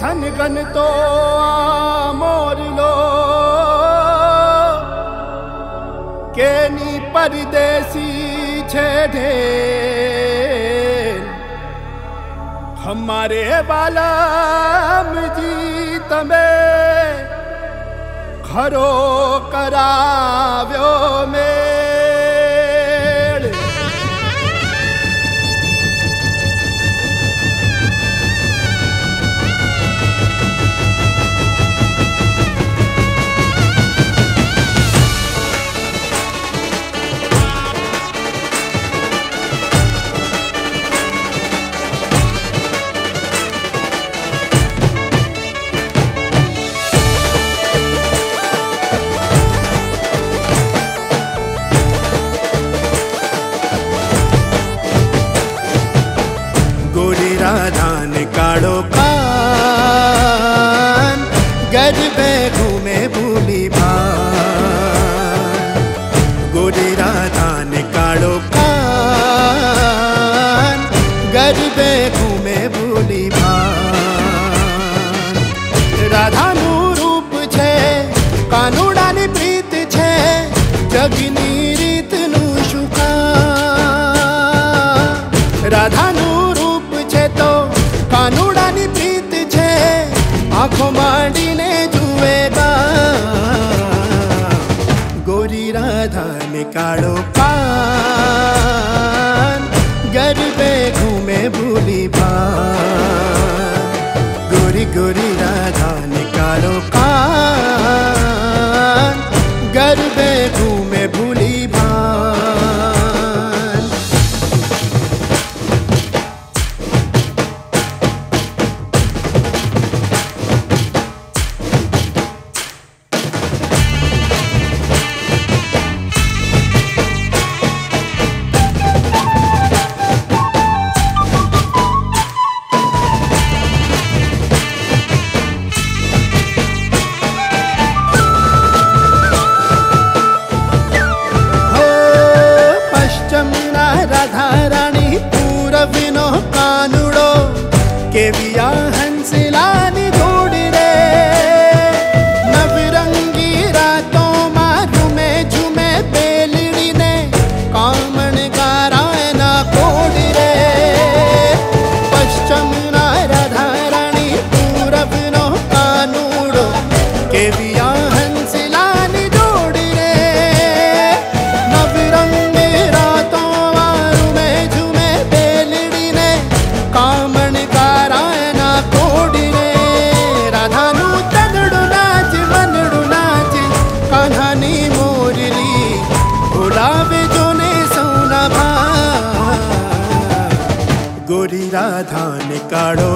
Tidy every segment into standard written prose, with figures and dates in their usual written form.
घन घन तो मोर लो केनी परदेसी छेड़े हमारे बालम जी तमे खरो कराव्यो में राधान काड़ो कान गरबे घूमे भूली भान गोरी राधान काड़ो कान गरबे घूमे भूली भान राधानु रूप छे कानुडानी प्रीत छे जगनी रीत नु शुका राधानु तो कानुडानी प्रीत छे आँखों मांडीने जुएगा गोरी राधा निकालो कान गरबे घूमे भूली भान गोरी गोरी राधा निकालो कान गरबे घूमे भूली भान केविया हंसलानी जोड़ी रे नवरंगी रातों मारू में झूमे बेलड़ी ने कामण गारायना कोड़ी रे पश्चिम ना राधा रानी पूरब नो कानूड़ो केविया हंसलानी जोड़ी रे नवरंगी रातों मारू में झूमे बेलड़ी ने कामण गोरी राधा निकालो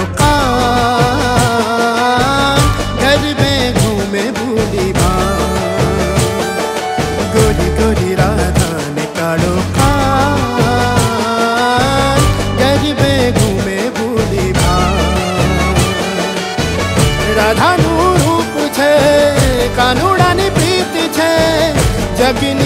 कान गरबे घूमे भूली भान गोरी गोरी राधा निकालो कान गरबे घूमे भूली भान राधानु रूप छे कानुडानी प्रीत छे जगनी